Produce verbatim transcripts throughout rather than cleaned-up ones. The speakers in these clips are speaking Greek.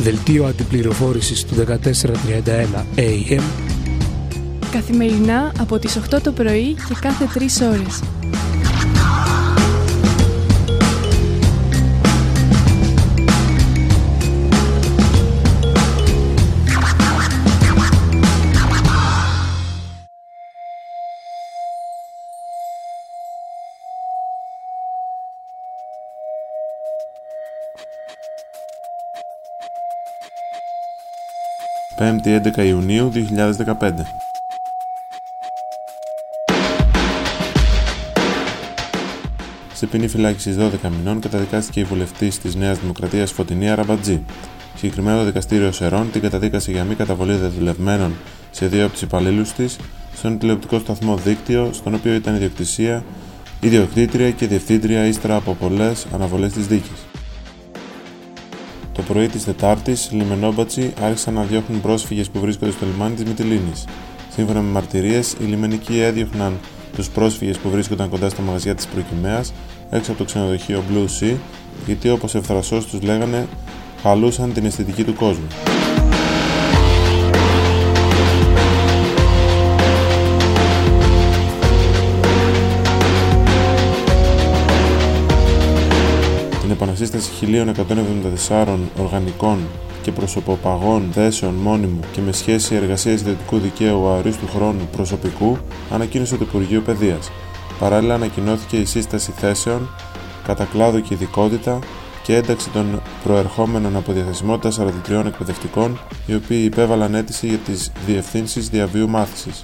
Δελτίο αντιπληροφόρησης του δεκατέσσερα τριάντα ένα έι εμ. Καθημερινά από τις οκτώ το πρωί και κάθε τρεις ώρες. πέμπτη έντεκα Ιουνίου δύο χιλιάδες δεκαπέντε. Σε ποινή φυλάκισης δώδεκα μηνών καταδικάστηκε η βουλευτής της Νέας Δημοκρατίας Φωτεινή Αραμπατζή. Συγκεκριμένο δικαστήριο Σερών την καταδίκασε για μη καταβολή δεδουλευμένων σε δύο από τους υπαλλήλους της στον τηλεοπτικό σταθμό Δίκτυο, στον οποίο ήταν ιδιοκτησία, ιδιοκτήτρια και διευθύντρια ύστερα από πολλές αναβολές της δίκης. Το πρωί της Τετάρτης, οι λιμενόμπατσοι άρχισαν να διώχνουν πρόσφυγες που βρίσκονται στο λιμάνι της Μυτιλήνης. Σύμφωνα με μαρτυρίες, οι λιμενικοί έδιωχναν τους πρόσφυγες που βρίσκονταν κοντά στα μαγαζιά της Προκυμαίας, έξω από το ξενοδοχείο Blue Sea, γιατί όπως ευθρασώς τους λέγανε, χαλούσαν την αισθητική του κόσμου. Την επανασύσταση χίλια εκατόν εβδομήντα τέσσερα οργανικών και προσωποπαγών θέσεων μόνιμου και με σχέση εργασίας ιδιωτικού δικαίου αορίστου χρόνου προσωπικού ανακοίνωσε το Υπουργείο Παιδείας. Παράλληλα, ανακοινώθηκε η σύσταση θέσεων κατά κλάδο και ειδικότητα και ένταξη των προερχόμενων από διαθεσιμότητα σαράντα τριών εκπαιδευτικών, οι οποίοι υπέβαλαν αίτηση για τις διευθύνσεις διαβίου μάθησης.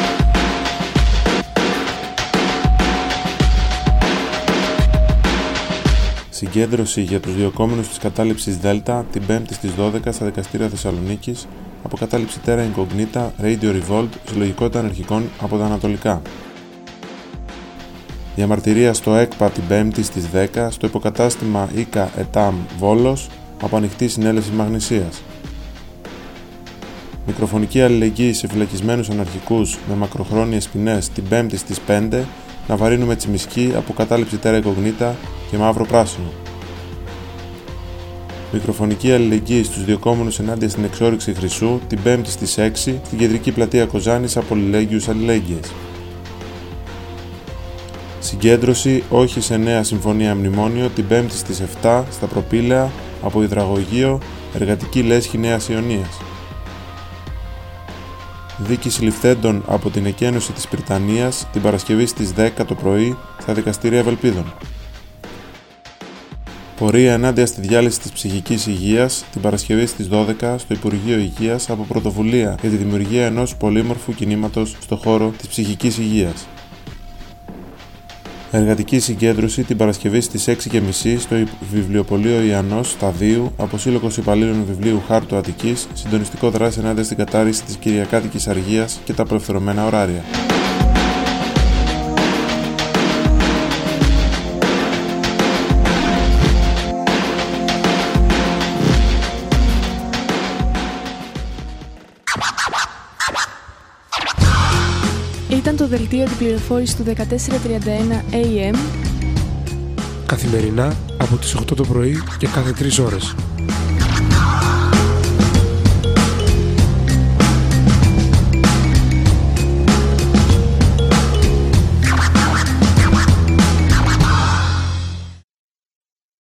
Συγκέντρωση για τους διωκόμενους της κατάληψης Δέλτα την Πέμπτη στις δώδεκα στα δικαστήρια Θεσσαλονίκης, αποκατάληψη Terra Incognita, Radio Revolt, συλλογικότητα αναρχικών από τα Ανατολικά. Διαμαρτυρία στο ΕΚΠΑ την Πέμπτη στις δέκα, στο υποκατάστημα ΙΚΑ ΕΤΑΜ Βόλος, από ανοιχτή συνέλευση Μαγνησίας. Μικροφωνική αλληλεγγύη σε φυλακισμένους αναρχικούς με μακροχρόνιες ποινές την Πέμπτη στις πέντε, Ναβαρίνου με Τσιμισκή, αποκατάληψη Terra Incognita και Μαύρο Πράσινο. Μικροφωνική αλληλεγγύη στους διωκόμενους ενάντια στην εξόρυξη Χρυσού την Πέμπτη στις έξι, στην κεντρική πλατεία Κοζάνης από αλληλέγγυους αλληλέγγυες. Συγκέντρωση όχι σε νέα συμφωνία μνημόνιο την Πέμπτη στις επτά στα Προπήλαια από Υδραγωγείο, Εργατική Λέσχη Νέας Ιωνίας. Δίκη συλληφθέντων από την εκένωση της Πριτανίας την Παρασκευή στις δέκα το πρωί στα δικαστήρια Ευελπίδων. Πορεία ενάντια στη διάλυση της ψυχικής υγείας την Παρασκευή στις δώδεκα στο Υπουργείο Υγείας από πρωτοβουλία για τη δημιουργία ενός πολύμορφου κινήματος στο χώρο της ψυχικής υγείας. Εργατική συγκέντρωση την Παρασκευή στις έξι και μισή στο Βιβλιοπωλείο Ιαννός Σταδίου από Σύλλογος Υπαλλήλων Βιβλίου Χάρτου Αττικής, συντονιστικό δράση ενάντια στην κατάρριση της Κυριακάτικης Αργίας και τα απελευθερωμένα ωράρια. Ήταν το δελτίο αντιπληροφόρησης του δεκατέσσερα τριάντα ένα έι εμ. Καθημερινά από τις οκτώ το πρωί και κάθε τρεις ώρες.